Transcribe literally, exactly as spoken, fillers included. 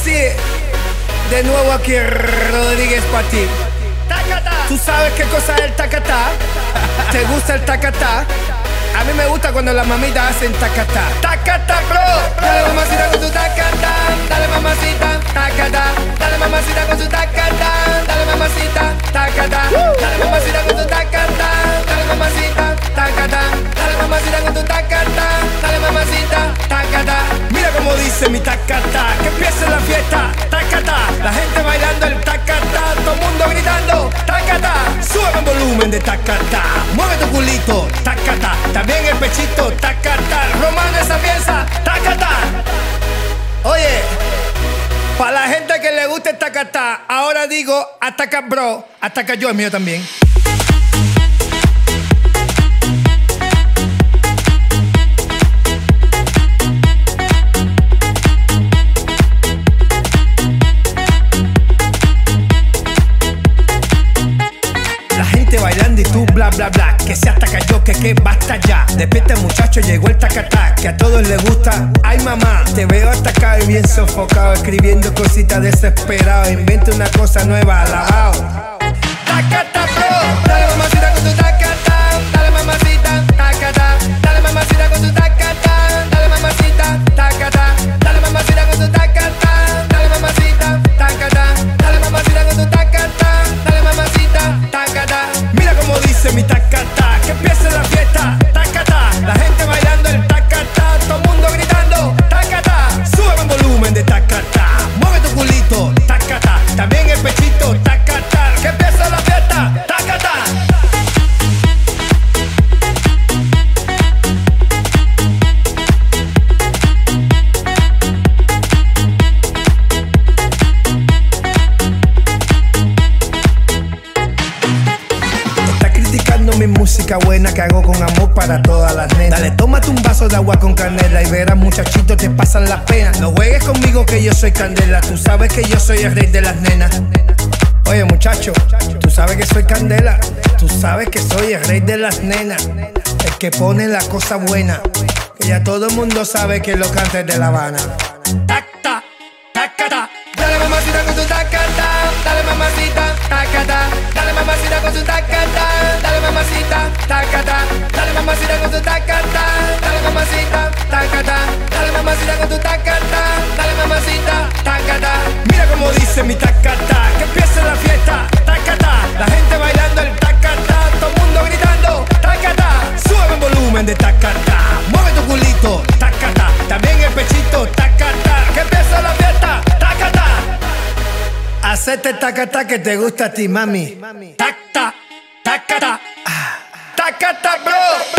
sí, de nuevo aquí Rodríguez para ti. ¿Tú sabes qué cosa es el tacatá? ¿Te gusta el tacatá? A mí me gusta cuando las mamitas hacen tacatá. Tacatá, bro. Dale mamacita con tu tacatá. Dale mamacita, tacatá. Dale mamacita con tu tacatá. Dale mamacita, tacatá. Dale mamacita con tu tacatá. Dale mamacita, tacatá. Dale mamacita con tu tacatá. Dale mamacita, tacatá. Mira cómo dice mi tacatá. Que empiece la fiesta, tacatá. La gente bailando el tacatá. Todo el mundo gritando, tacatá. Sube el volumen de tacatá. Mueve tu culito, tacatá. También el pechito, tacatá. Romano esa pieza, tacatá. Oye, para la gente que le gusta el tacatá, ahora digo ataca bro, ataca yo, el mío también. Bailando y tú bla bla bla, que se ataca yo, que que basta ya. Despierta muchacho, llegó el tacatá, que a todos les gusta. Ay mamá, te veo atacado y bien sofocado, escribiendo cositas desesperado. Inventa una cosa nueva, alabao. Tacatá bro, dale mamacita con tu tacatá. Dale mamacita, tacatá. Dale mamacita con tu tacatá. Dale mamacita, tacatá. Dale mamacita con tu tacatá. Dale mamacita, tacatá. Dale mamacita con tu tacatá. Dale mamacita, tacatá. Mira como dice mi tacatá, que empiece la fiesta, tacatá. La gente bailando el tacatá, todo el mundo gritando, tacatá. Sube el volumen de tacatá, mueve tu culito, tacatá. También el pechito, tacatá. Que empiece la fiesta, tacatá. Mi música buena que hago con amor para todas las nenas. Dale, tómate un vaso de agua con canela y verás muchachitos te pasan las penas. No juegues conmigo que yo soy candela, tú sabes que yo soy el rey de las nenas. Oye muchacho, tú sabes que soy candela, tú sabes que soy el rey de las nenas. El que pone la cosa buena, que ya todo el mundo sabe que lo canta es de La Habana. Tacta, tacata. Dale mamacita con tu tacata. Dale mamacita, tacata. Dale mamacita con tu tacata. Dale mamacita, tacata. Dale mamacita con tu tacata. Dale mamacita, tacata. Dale mamacita con tu tacata. Dale mamacita, tacata. Mira como dice mi tacata, que empiece la fiesta, tacata. La gente bailando el tacata, todo el mundo gritando, tacata. Sube el volumen de tacata, mueve tu culito, tacata. También el pechito, tacata. Que empiece la fiesta, tacata. Hacete tacata que te gusta a ti, mami. Tacta, tacata, tacata, bro.